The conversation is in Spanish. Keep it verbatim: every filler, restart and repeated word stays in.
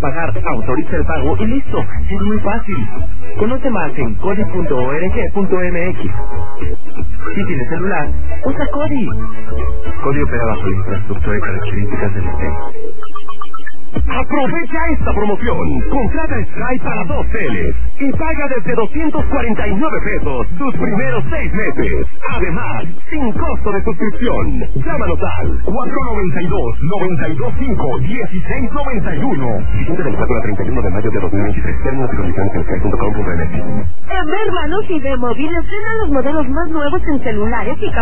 pagar, autoriza el pago y listo. Es muy fácil. Conoce más en codi punto org punto mx. Si tienes celular, usa Codi. Codi opera bajo la infraestructura y características del sistema. Aprovecha esta promoción. Contrata Sky para dos teles y paga desde doscientos cuarenta y nueve pesos tus primeros seis meses. Además, sin costo de suscripción. Llámanos al cuatro noventa y dos, noventa y dos cinco, dieciséis noventa y uno. Vigente del cuatro al treinta y uno de mayo de dos mil veintitrés. Términos y condiciones en sky punto com punto mx. En Vermanos y de Móvil estrenan los modelos más nuevos en celulares y